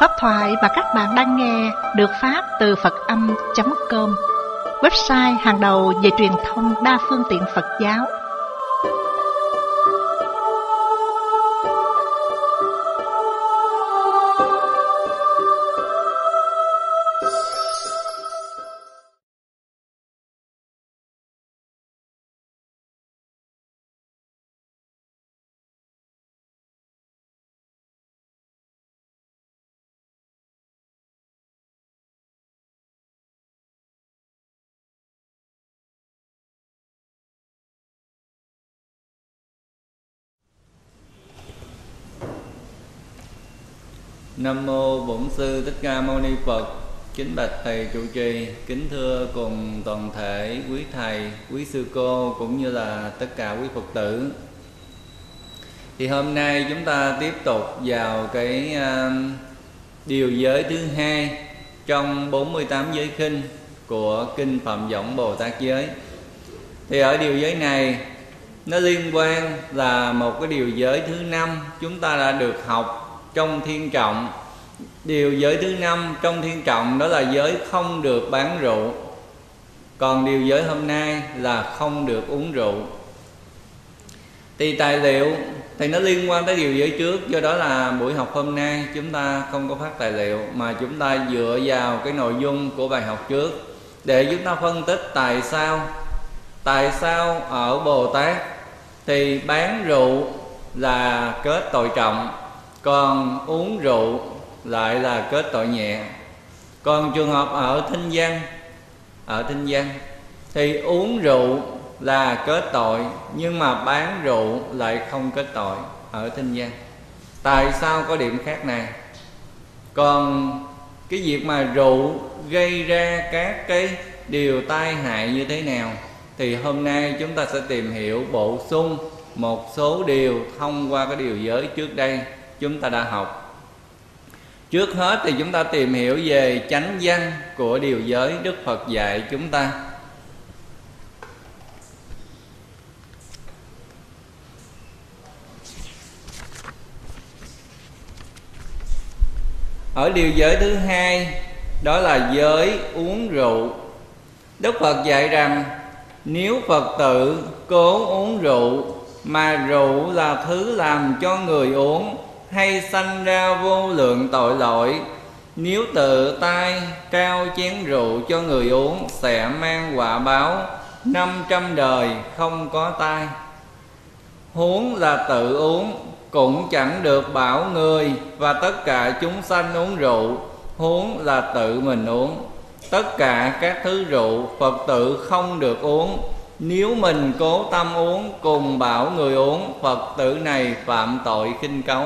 Pháp thoại mà các bạn đang nghe được phát từ Phật-âm.com, website hàng đầu về truyền thông đa phương tiện Phật giáo. Nam mô Bổn Sư Thích Ca Mâu Ni Phật. Kính bạch thầy trụ trì, kính thưa cùng toàn thể quý thầy, quý sư cô cũng như là tất cả quý Phật tử. Thì hôm nay chúng ta tiếp tục vào cái điều giới thứ hai trong 48 giới khinh của kinh Phạm Võng Bồ Tát Giới. Thì ở điều giới này nó liên quan là một cái điều giới thứ 5 chúng ta đã được học trong Thiên Trọng. Điều giới thứ 5 trong Thiên Trọng đó là giới không được bán rượu. Còn điều giới hôm nay là không được uống rượu. Thì tài liệu thì nó liên quan tới điều giới trước, do đó là buổi học hôm nay chúng ta không có phát tài liệu, mà chúng ta dựa vào cái nội dung của bài học trước để chúng ta phân tích tại sao ở Bồ Tát thì bán rượu là kết tội trọng, còn uống rượu lại là kết tội nhẹ. Còn trường hợp ở thinh văn thì uống rượu là kết tội, nhưng mà bán rượu lại không kết tội ở thinh văn. Tại sao có điểm khác này? Còn cái việc mà rượu gây ra các cái điều tai hại như thế nào thì hôm nay chúng ta sẽ tìm hiểu bổ sung một số điều thông qua cái điều giới trước đây chúng ta đã học. Trước hết thì chúng ta tìm hiểu về chánh văn của điều giới Đức Phật dạy chúng ta. Ở điều giới thứ hai đó là giới uống rượu. Đức Phật dạy rằng nếu Phật tử cố uống rượu mà rượu là thứ làm cho người uống hay sanh ra vô lượng tội lỗi, nếu tự tay trao chén rượu cho người uống sẽ mang quả báo 500 đời không có tai. Huống là tự uống cũng chẳng được bảo người và tất cả chúng sanh uống rượu, huống là tự mình uống. Tất cả các thứ rượu Phật tử không được uống. Nếu mình cố tâm uống cùng bảo người uống, Phật tử này phạm tội khinh cấu.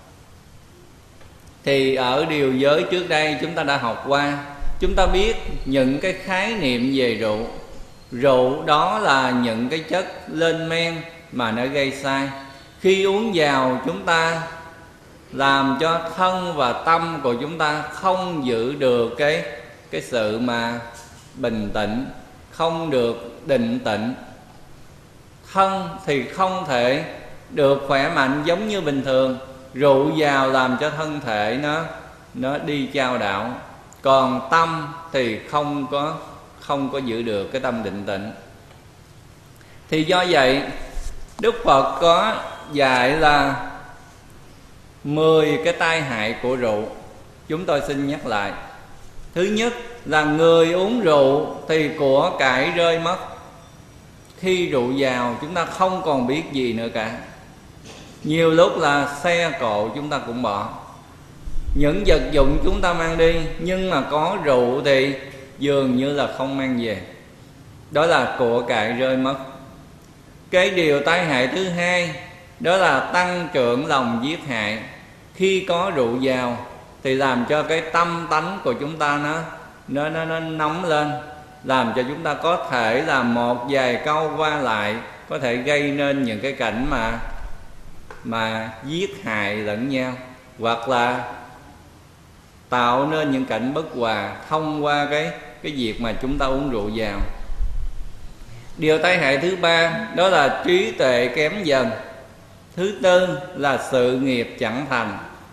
Thì ở điều giới trước đây chúng ta đã học qua, chúng ta biết những cái khái niệm về rượu. Rượu đó là những cái chất lên men mà nó gây sai. Khi uống vào chúng ta làm cho thân và tâm của chúng ta không giữ được cái sự mà bình tĩnh, không được định tĩnh. Thân thì không thể được khỏe mạnh giống như bình thường. Rượu vào làm cho thân thể nó đi chao đảo. Còn tâm thì không có giữ được cái tâm định tĩnh. Thì do vậy Đức Phật có dạy là 10 cái tai hại của rượu. Chúng tôi xin nhắc lại. Thứ nhất là người uống rượu thì của cải rơi mất. Khi rượu vào chúng ta không còn biết gì nữa cả. Nhiều lúc là xe cộ chúng ta cũng bỏ, những vật dụng chúng ta mang đi, nhưng mà có rượu thì dường như là không mang về. Đó là của cải rơi mất. Cái điều tai hại thứ hai đó là tăng trưởng lòng giết hại. Khi có rượu vào thì làm cho cái tâm tánh của chúng ta nó nóng lên, làm cho chúng ta có thể là một vài câu qua lại có thể gây nên những cái cảnh mà giết hại lẫn nhau, hoặc là tạo nên những cảnh bất hòa thông qua cái việc mà chúng ta uống rượu vào. Điều tai hại thứ ba đó là trí tuệ kém dần. Thứ tư là sự nghiệp chẳng thành.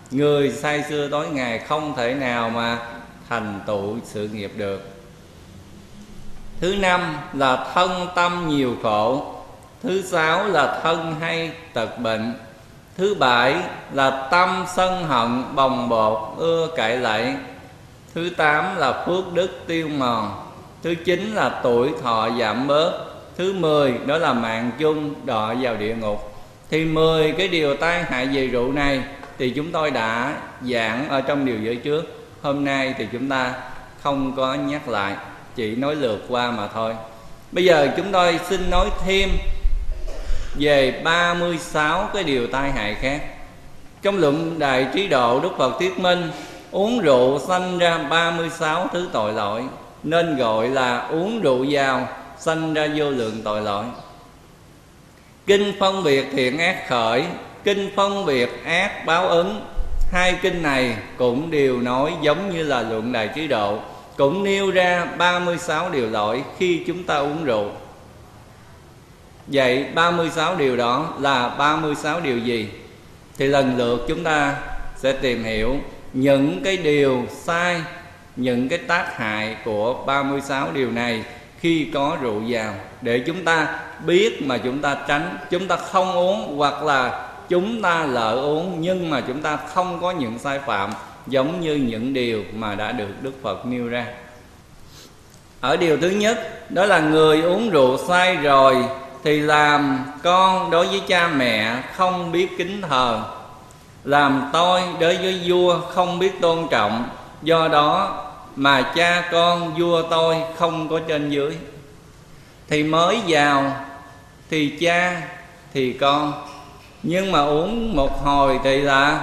Người say sưa tối ngày không thể nào mà thành tựu sự nghiệp được. Thứ năm là thân tâm nhiều khổ. Thứ sáu là thân hay tật bệnh. Thứ bảy là tâm sân hận bồng bột ưa cãi lẫy. Thứ tám là phước đức tiêu mòn. Thứ chín là tuổi thọ giảm bớt. Thứ 10 đó là mạng chung đọa vào địa ngục. Thì 10 cái điều tai hại về rượu này thì chúng tôi đã giảng ở trong điều giới trước. Hôm nay thì chúng ta không có nhắc lại, chỉ nói lượt qua mà thôi. Bây giờ chúng tôi xin nói thêm về 36 cái điều tai hại khác. Trong luận Đại Trí Độ, Đức Phật thuyết minh uống rượu sanh ra 36 thứ tội lỗi, nên gọi là uống rượu vào sanh ra vô lượng tội lỗi. Kinh phân biệt thiện ác khởi, kinh phân biệt ác báo ứng. Hai kinh này cũng đều nói giống như là luận Đại Trí Độ, cũng nêu ra 36 điều lỗi khi chúng ta uống rượu. Vậy 36 điều đó là 36 điều gì? Thì lần lượt chúng ta sẽ tìm hiểu những cái điều sai, những cái tác hại của 36 điều này khi có rượu vào, để chúng ta biết mà chúng ta tránh. Chúng ta không uống, hoặc là chúng ta lỡ uống nhưng mà chúng ta không có những sai phạm giống như những điều mà đã được Đức Phật nêu ra. Ở điều thứ nhất, đó là người uống rượu say rồi thì làm con đối với cha mẹ không biết kính thờ, làm tôi đối với vua không biết tôn trọng. Do đó mà cha con vua tôi không có trên dưới. Thì mới vào thì cha thì con, nhưng mà uống một hồi thì là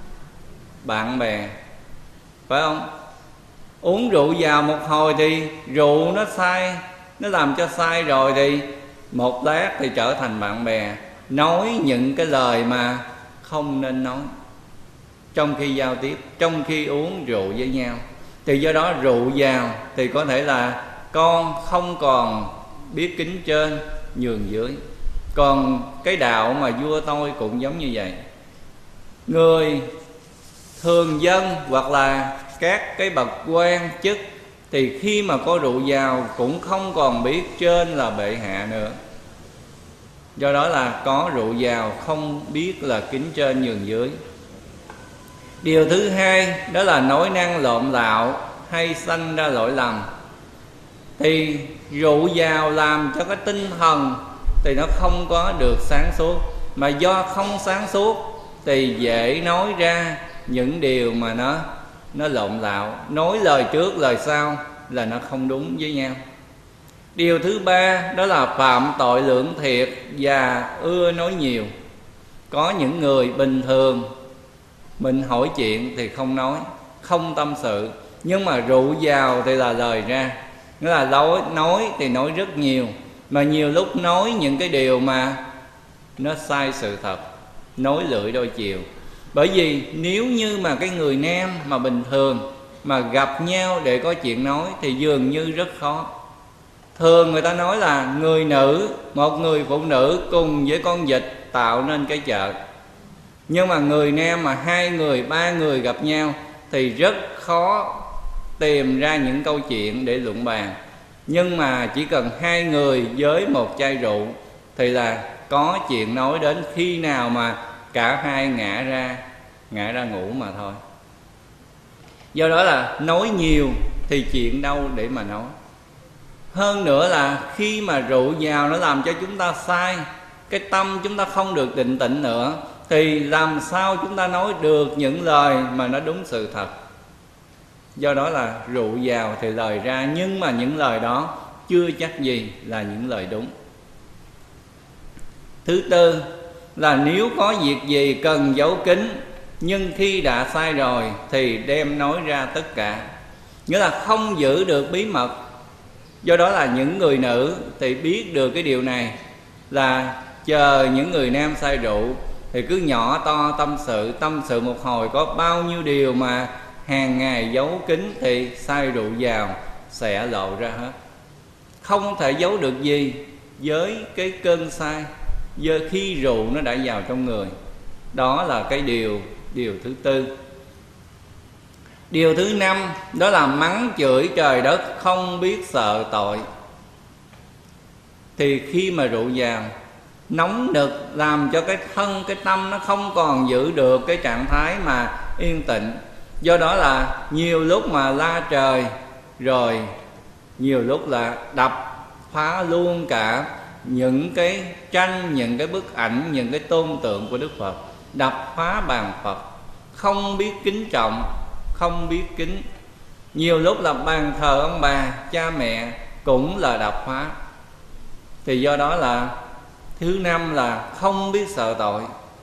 bạn bè, phải không? Uống rượu vào một hồi thì rượu nó sai, nó làm cho sai rồi thì một lát thì trở thành bạn bè, nói những cái lời mà không nên nói trong khi giao tiếp, trong khi uống rượu với nhau. Thì do đó rượu vào thì có thể là con không còn biết kính trên nhường dưới. Còn cái đạo mà vua tôi cũng giống như vậy. Người thường dân hoặc là các cái bậc quan chức thì khi mà có rượu vào cũng không còn biết trên là bệ hạ nữa. Do đó là có rượu vào không biết là kính trên nhường dưới. Điều thứ hai đó là nói năng lộn lạo hay sanh ra lỗi lầm. Thì rượu vào làm cho cái tinh thần thì nó không có được sáng suốt, mà do không sáng suốt thì dễ nói ra những điều mà nó lộn lạo, nói lời trước lời sau là nó không đúng với nhau. Điều thứ ba đó là phạm tội lưỡng thiệt và ưa nói nhiều. Có những người bình thường mình hỏi chuyện thì không nói, không tâm sự, nhưng mà rượu vào thì là lời ra. Nghĩa là nói thì nói rất nhiều, mà nhiều lúc nói những cái điều mà nó sai sự thật, nói lưỡi đôi chiều. Bởi vì nếu như mà cái người nam mà bình thường mà gặp nhau để có chuyện nói thì dường như rất khó. Thường người ta nói là người nữ, một người phụ nữ cùng với con vịt tạo nên cái chợ. Nhưng mà người nam mà 2 người, 3 người gặp nhau thì rất khó tìm ra những câu chuyện để luận bàn. Nhưng mà chỉ cần 2 người với một chai rượu thì là có chuyện nói đến khi nào mà cả hai ngã ra ngủ mà thôi. Do đó là nói nhiều thì chuyện đâu để mà nói. Hơn nữa là khi mà rượu vào nó làm cho chúng ta sai, cái tâm chúng ta không được định tĩnh nữa, thì làm sao chúng ta nói được những lời mà nó đúng sự thật. Do đó là rượu vào thì lời ra, nhưng mà những lời đó chưa chắc gì là những lời đúng. Thứ tư là nếu có việc gì cần giấu kín, nhưng khi đã sai rồi thì đem nói ra tất cả. Nghĩa là không giữ được bí mật. Do đó là những người nữ thì biết được cái điều này, là chờ những người nam say rượu thì cứ nhỏ to tâm sự một hồi, có bao nhiêu điều mà hàng ngày giấu kín thì say rượu vào sẽ lộ ra hết. Không thể giấu được gì với cái cơn say, giờ khi rượu nó đã vào trong người. Đó là cái điều điều thứ tư. Điều thứ năm đó là mắng chửi trời đất, không biết sợ tội. Thì khi mà rượu vào nóng nực, làm cho cái thân, cái tâm nó không còn giữ được cái trạng thái mà yên tĩnh. Do đó là nhiều lúc mà la trời, rồi nhiều lúc là đập phá luôn cả những cái tranh, những cái bức ảnh, những cái tôn tượng của Đức Phật, đập phá bàn Phật, không biết kính trọng, không biết kính. Nhiều lúc là bàn thờ ông bà, cha mẹ cũng là đập phá. Thì do đó là thứ năm là không biết sợ tội.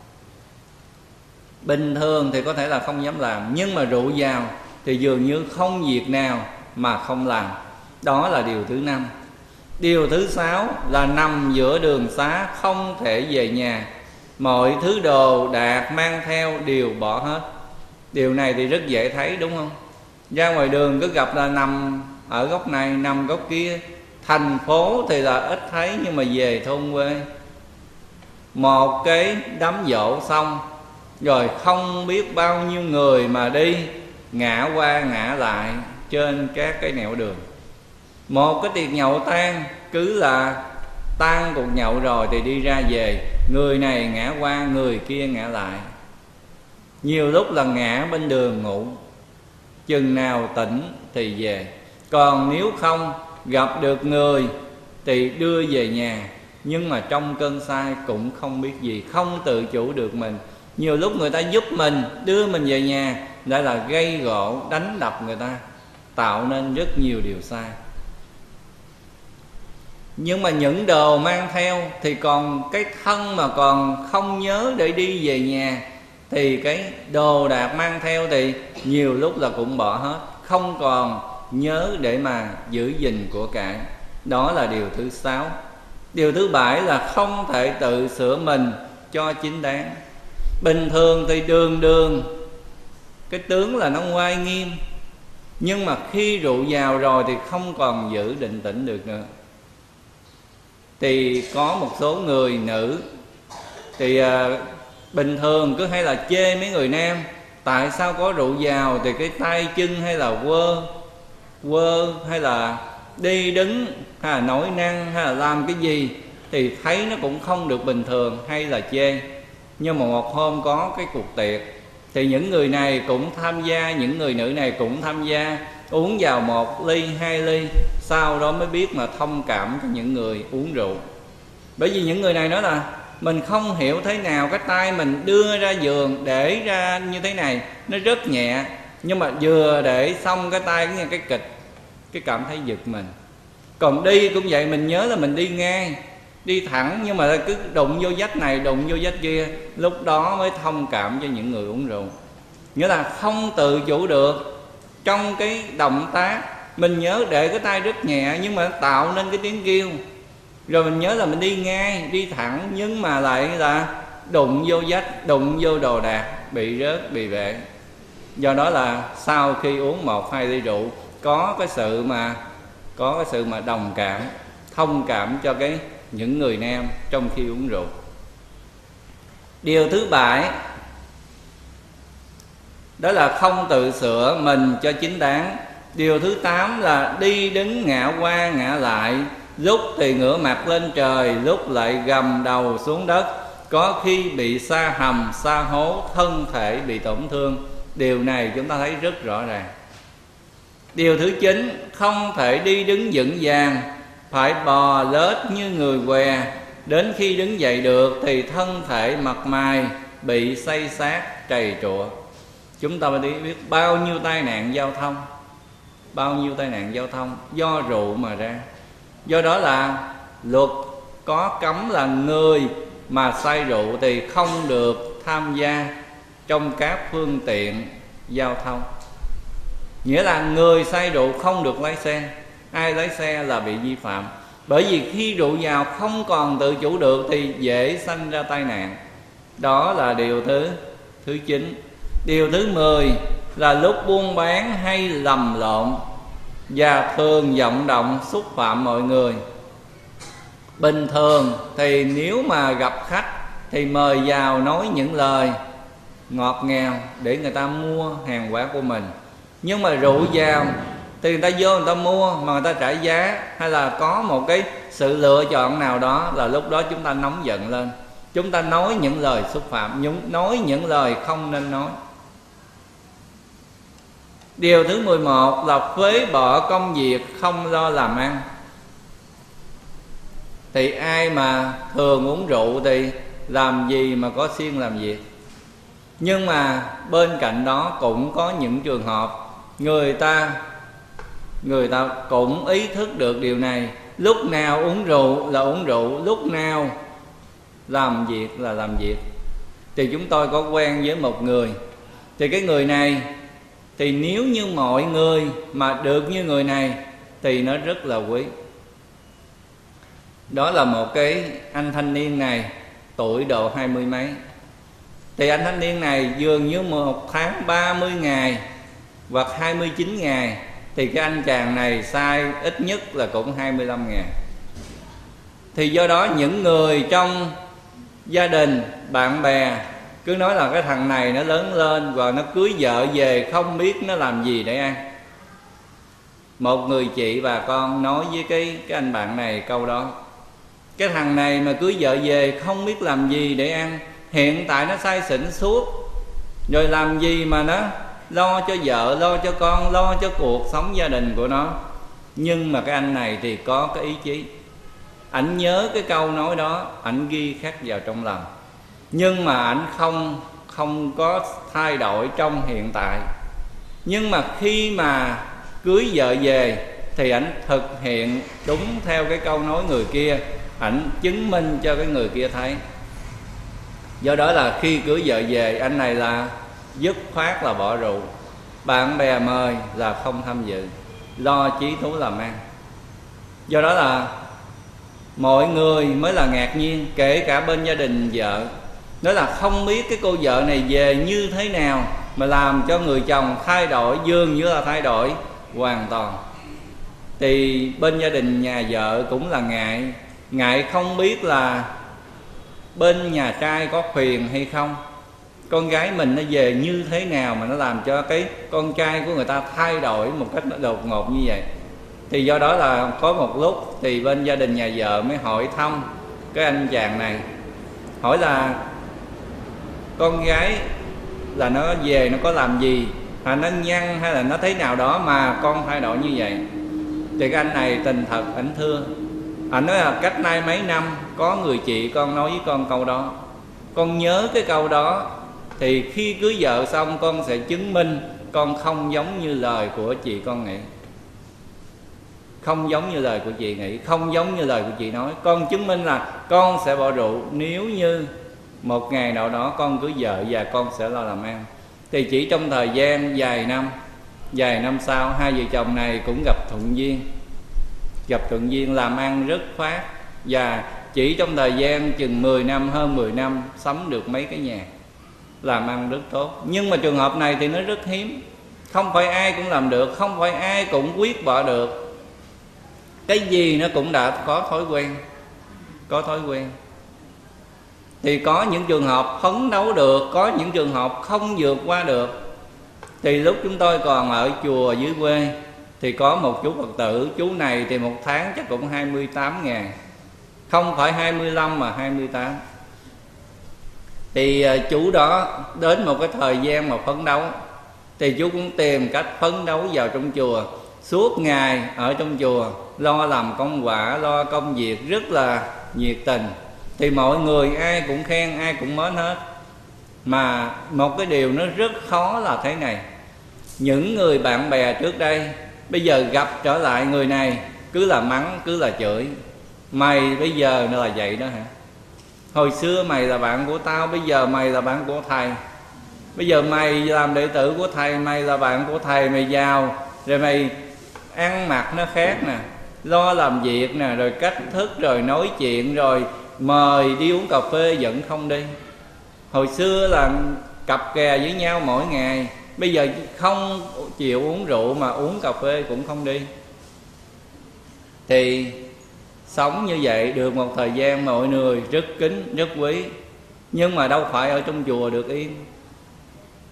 Bình thường thì có thể là không dám làm, nhưng mà rượu vào thì dường như không việc nào mà không làm. Đó là điều thứ năm. Điều thứ sáu là nằm giữa đường xá, không thể về nhà. Mọi thứ đồ đạc mang theo đều bỏ hết. Điều này thì rất dễ thấy đúng không? Ra ngoài đường cứ gặp là nằm ở góc này, nằm góc kia. Thành phố thì là ít thấy, nhưng mà về thôn quê, một cái đám giỗ xong rồi không biết bao nhiêu người mà đi ngã qua ngã lại trên các cái nẻo đường. Một cái tiệc nhậu tan, cứ là tan cuộc nhậu rồi thì đi ra về, người này ngã qua, người kia ngã lại. Nhiều lúc là ngã bên đường ngủ, chừng nào tỉnh thì về. Còn nếu không gặp được người thì đưa về nhà, nhưng mà trong cơn say cũng không biết gì, không tự chủ được mình. Nhiều lúc người ta giúp mình, đưa mình về nhà, lại là gây gổ, đánh đập người ta, tạo nên rất nhiều điều sai. Nhưng mà những đồ mang theo thì còn cái thân mà còn không nhớ để đi về nhà, thì cái đồ đạc mang theo thì nhiều lúc là cũng bỏ hết, không còn nhớ để mà giữ gìn của cải. Đó là điều thứ sáu. Điều thứ bảy là không thể tự sửa mình cho chính đáng. Bình thường thì đường đường cái tướng là nó oai nghiêm, nhưng mà khi rượu vào rồi thì không còn giữ định tĩnh được nữa. Thì có một số người nữ thì bình thường cứ hay là chê mấy người nam, tại sao có rượu vào thì cái tay chân hay là quơ hay là đi đứng hay là nói năng hay là làm cái gì thì thấy nó cũng không được bình thường, hay là chê. Nhưng mà một hôm có cái cuộc tiệc thì những người này cũng tham gia, những người nữ này cũng tham gia, uống vào 1 ly 2 ly, sau đó mới biết mà thông cảm cho những người uống rượu. Bởi vì những người này nói là mình không hiểu thế nào cái tay mình đưa ra giường để ra như thế này nó rất nhẹ, nhưng mà vừa để xong cái tay nghe cái kịch, cái cảm thấy giật mình. Còn đi cũng vậy, mình nhớ là mình đi ngang, đi thẳng, nhưng mà cứ đụng vô vách này, đụng vô vách kia, lúc đó mới thông cảm cho những người uống rượu. Nghĩa là không tự chủ được trong cái động tác. Mình nhớ để cái tay rất nhẹ, nhưng mà tạo nên cái tiếng kêu. Rồi mình nhớ là mình đi ngay, đi thẳng, nhưng mà lại là đụng vô vách, đụng vô đồ đạc, bị rớt, bị bể. Do đó là sau khi uống 1-2 ly rượu, có cái sự mà đồng cảm, thông cảm cho những người nam trong khi uống rượu. Điều thứ 7 đó là không tự sửa mình cho chính đáng. Điều thứ 8 là đi đứng ngã qua ngã lại, lúc thì ngửa mặt lên trời, lúc lại gầm đầu xuống đất, có khi bị sa hầm sa hố, thân thể bị tổn thương. Điều này chúng ta thấy rất rõ ràng. Điều thứ 9, không thể đi đứng vững vàng, phải bò lết như người què. Đến khi đứng dậy được thì thân thể mặt mày bị xây xát trầy trụa. Chúng ta biết bao nhiêu tai nạn giao thông, bao nhiêu tai nạn giao thông do rượu mà ra. Do đó là luật có cấm là người mà say rượu thì không được tham gia trong các phương tiện giao thông. Nghĩa là người say rượu không được lái xe, ai lái xe là bị vi phạm. Bởi vì khi rượu vào không còn tự chủ được thì dễ sanh ra tai nạn. Đó là điều thứ 9. Điều thứ 10 là lúc buôn bán hay lầm lộn và thường vọng động xúc phạm mọi người. Bình thường thì nếu mà gặp khách thì mời vào nói những lời ngọt ngào để người ta mua hàng hóa của mình. Nhưng mà rượu vào thì người ta vô người ta mua mà người ta trả giá, hay là có một cái sự lựa chọn nào đó, là lúc đó chúng ta nóng giận lên, chúng ta nói những lời xúc phạm, nói những lời không nên nói. Điều thứ 11 là phế bỏ công việc, không lo làm ăn. Thì ai mà thường uống rượu thì làm gì mà có siêng làm việc. Nhưng mà bên cạnh đó cũng có những trường hợp người ta cũng ý thức được điều này. Lúc nào uống rượu là uống rượu, lúc nào làm việc là làm việc. Thì chúng tôi có quen với một người, thì cái người này thì nếu như mọi người mà được như người này thì nó rất là quý. Đó là một cái anh thanh niên này, tuổi độ 20 mấy. Thì anh thanh niên này dường như một tháng 30 ngày hoặc 29 ngày thì cái anh chàng này sai ít nhất là cũng 25 ngày. Thì do đó những người trong gia đình, bạn bè cứ nói là cái thằng này nó lớn lên và nó cưới vợ về không biết nó làm gì để ăn. Một người chị bà con nói với cái anh bạn này câu đó: cái thằng này mà cưới vợ về không biết làm gì để ăn, hiện tại nó say xỉn suốt, rồi làm gì mà nó lo cho vợ, lo cho con, lo cho cuộc sống gia đình của nó. Nhưng mà cái anh này thì có cái ý chí, ảnh nhớ cái câu nói đó, ảnh ghi khắc vào trong lòng. Nhưng mà ảnh không có thay đổi trong hiện tại. Nhưng mà khi mà cưới vợ về thì ảnh thực hiện đúng theo cái câu nói người kia, ảnh chứng minh cho cái người kia thấy. Do đó là khi cưới vợ về, anh này là dứt khoát là bỏ rượu, bạn bè mời là không tham dự, lo chí thú làm ăn. Do đó là mọi người mới là ngạc nhiên, kể cả bên gia đình vợ, nói là không biết cái cô vợ này về như thế nào mà làm cho người chồng thay đổi, dường như là thay đổi hoàn toàn. Thì bên gia đình nhà vợ cũng là ngại không biết là bên nhà trai có khuyền hay không, con gái mình nó về như thế nào mà nó làm cho cái con trai của người ta thay đổi một cách nó đột ngột như vậy. Thì do đó là có một lúc thì bên gia đình nhà vợ mới hỏi thăm cái anh chàng này, hỏi là con gái là nó về nó có làm gì, hay nó nhăn hay là nó thế nào đó mà con thay đổi như vậy. Thì cái anh này tình thật ảnh thưa, ảnh nói là cách nay mấy năm có người chị con nói với con câu đó, con nhớ cái câu đó, thì khi cưới vợ xong con sẽ chứng minh con không giống như lời của chị con nghĩ, không giống như lời của chị nghĩ, không giống như lời của chị nói. Con chứng minh là con sẽ bỏ rượu nếu như một ngày nào đó con cưới vợ và con sẽ lo làm ăn. Thì chỉ trong thời gian vài năm sau, hai vợ chồng này cũng gặp thuận duyên làm ăn rất phát, và chỉ trong thời gian chừng 10 năm, hơn 10 năm sắm được mấy cái nhà, làm ăn rất tốt. Nhưng mà trường hợp này thì nó rất hiếm, không phải ai cũng làm được, không phải ai cũng quyết bỏ được. Cái gì nó cũng đã có thói quen. Thì có những trường hợp phấn đấu được, có những trường hợp không vượt qua được. Thì lúc chúng tôi còn ở chùa dưới quê thì có một chú Phật tử, chú này thì một tháng chắc cũng 28.000, không phải 25 mà 28. Thì chú đó đến một cái thời gian mà phấn đấu, thì chú cũng tìm cách phấn đấu vào trong chùa, suốt ngày ở trong chùa lo làm công quả, lo công việc rất là nhiệt tình. Thì mọi người ai cũng khen, ai cũng mến hết. Mà một cái điều nó rất khó là thế này: những người bạn bè trước đây bây giờ gặp trở lại người này cứ là mắng, cứ là chửi. Mày bây giờ nó là vậy đó hả? Hồi xưa mày là bạn của tao, bây giờ mày là bạn của thầy. Bây giờ mày làm đệ tử của thầy, mày là bạn của thầy, mày giàu, rồi mày ăn mặc nó khác nè, lo làm việc nè, rồi cách thức, rồi nói chuyện, rồi mời đi uống cà phê vẫn không đi. Hồi xưa là cặp kè với nhau mỗi ngày, bây giờ không chịu uống rượu mà uống cà phê cũng không đi. Thì sống như vậy được một thời gian mọi người rất kính, rất quý. Nhưng mà đâu phải ở trong chùa được yên.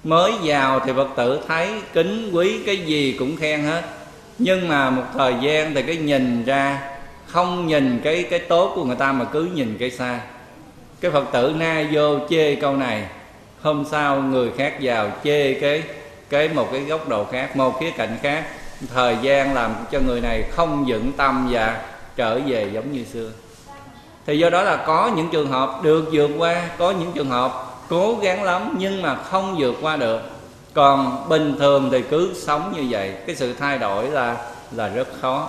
Mới vào thì Phật tử thấy kính quý cái gì cũng khen hết, nhưng mà một thời gian thì cái nhìn ra không nhìn cái tốt của người ta mà cứ nhìn cái sai. Cái Phật tử nay vô chê câu này, hôm sau người khác vào chê một cái góc độ khác, một khía cạnh khác. Thời gian làm cho người này không vững tâm và trở về giống như xưa. Thì do đó là có những trường hợp được vượt qua, có những trường hợp cố gắng lắm nhưng mà không vượt qua được. Còn bình thường thì cứ sống như vậy, cái sự thay đổi là rất khó.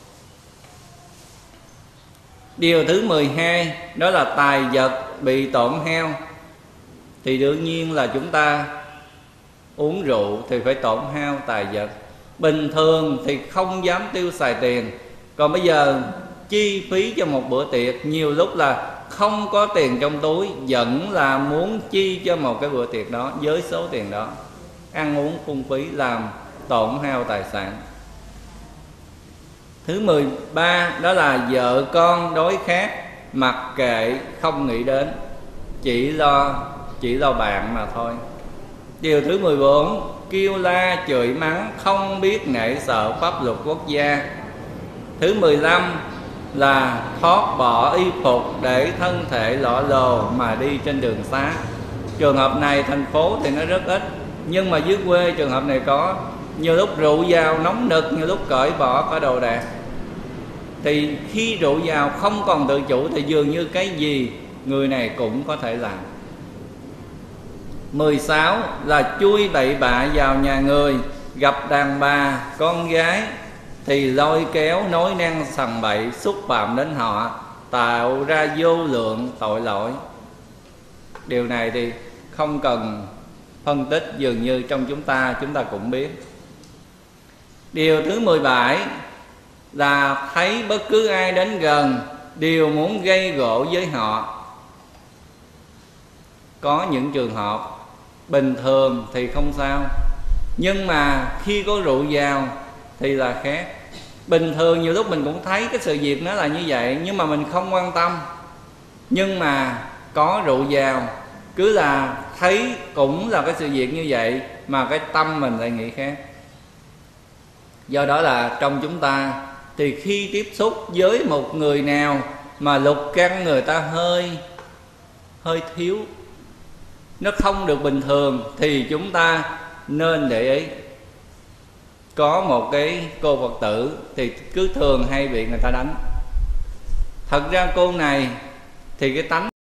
Điều thứ 12 đó là tài vật bị tổn hao. Thì đương nhiên là chúng ta uống rượu thì phải tổn hao tài vật. Bình thường thì không dám tiêu xài tiền, còn bây giờ chi phí cho một bữa tiệc nhiều lúc là không có tiền trong túi, vẫn là muốn chi cho một cái bữa tiệc đó với số tiền đó. Ăn uống phung phí làm tổn hao tài sản. Thứ 13 đó là vợ con đối khác, mặc kệ không nghĩ đến, chỉ lo bạn mà thôi. Điều thứ 14, kêu la chửi mắng, không biết nể sợ pháp luật quốc gia. Thứ 15 là thoát bỏ y phục để thân thể lọ lồ mà đi trên đường xá. Trường hợp này thành phố thì nó rất ít, nhưng mà dưới quê trường hợp này có. Nhiều lúc rượu vào nóng nực, nhiều lúc cởi bỏ cả đồ đạc. Thì khi rượu vào không còn tự chủ thì dường như cái gì người này cũng có thể làm. 16 là chui bậy bạ vào nhà người, gặp đàn bà, con gái thì lôi kéo nói năng sằng bậy, xúc phạm đến họ, tạo ra vô lượng tội lỗi. Điều này thì không cần phân tích, dường như trong chúng ta cũng biết. Điều thứ 17 là thấy bất cứ ai đến gần đều muốn gây gổ với họ. Có những trường hợp bình thường thì không sao, nhưng mà khi có rượu vào thì là khác. Bình thường nhiều lúc mình cũng thấy cái sự việc nó là như vậy, nhưng mà mình không quan tâm. Nhưng mà có rượu vào, cứ là thấy cũng là cái sự việc như vậy, mà cái tâm mình lại nghĩ khác. Do đó là trong chúng ta thì khi tiếp xúc với một người nào mà lục căn người ta hơi thiếu, nó không được bình thường, thì chúng ta nên để ý. Có một cái cô Phật tử thì cứ thường hay bị người ta đánh. Thật ra cô này thì cái tánh